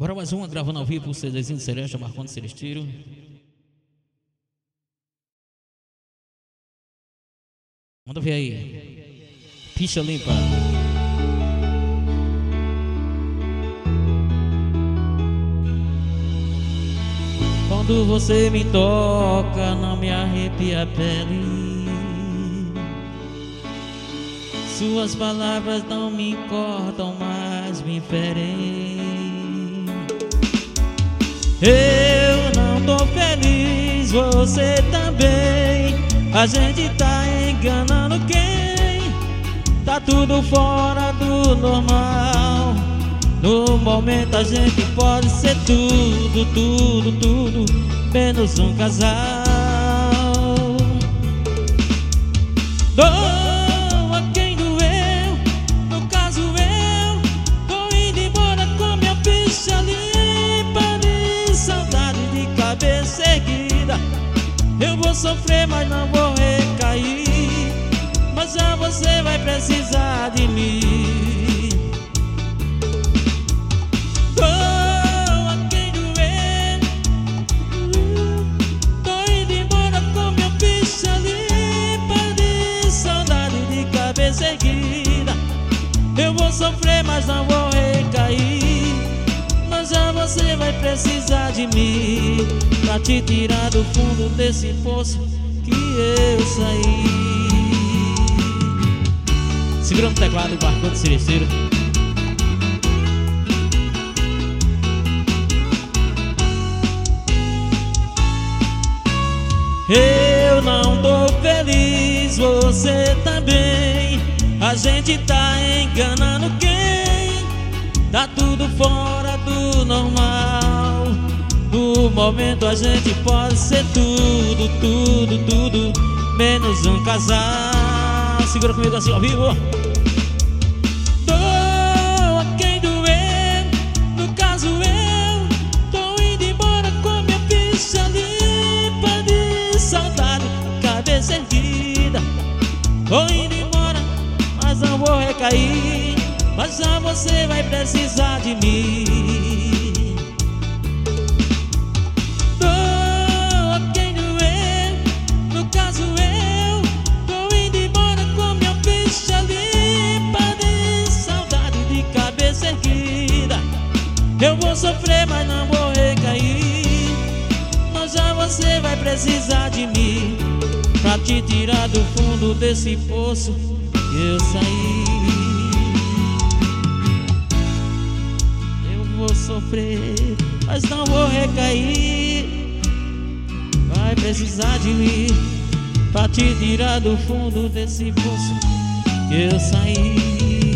Agora mais uma, gravando ao vivo o CDzinho de Celeste, Marcondes Celestino. Manda ver aí. Ficha limpa. Quando você me toca, não me arrepia a pele. Suas palavras não me cortam, mas me ferem. Eu não tô feliz, você também. A gente tá enganando quem? Tá tudo fora do normal. No momento a gente pode ser tudo, tudo, tudo, menos um casal. Dou a quem doeu, no caso eu tô indo embora com minha ficha limpa de saudade, de cabeça erguida. Eu vou sofrer, mas não vou recair. Mas já você vai precisar de mim. Dou a quem doer. Tô indo embora com minha ficha limpa de saudade, de cabeça erguida. Eu vou sofrer, mas não vou recair. Mas já você vai precisar de mim pra te tirar do fundo desse poço que eu saí. Segurando o teclado e Marcondes Celestino. Eu não tô feliz, você também. A gente tá enganando quem? Tá tudo fora do normal. No momento a gente pode ser tudo, tudo, tudo, menos um casal. Segura comigo assim ao vivo. Dou a quem doer, no caso eu tô indo embora com minha ficha limpa de saudade, cabeça erguida. Tô indo embora, mas não vou recair. Mas já você vai precisar de mim. Dou a quem doer, no caso eu tô indo embora com minha ficha limpa de saudade, de cabeça erguida. Eu vou sofrer, mas não vou recair. Mas já você vai precisar de mim pra te tirar do fundo desse poço que eu saí. Vou sofrer, mas não vou recair. Vai precisar de mim pra te tirar do fundo desse poço que eu saí.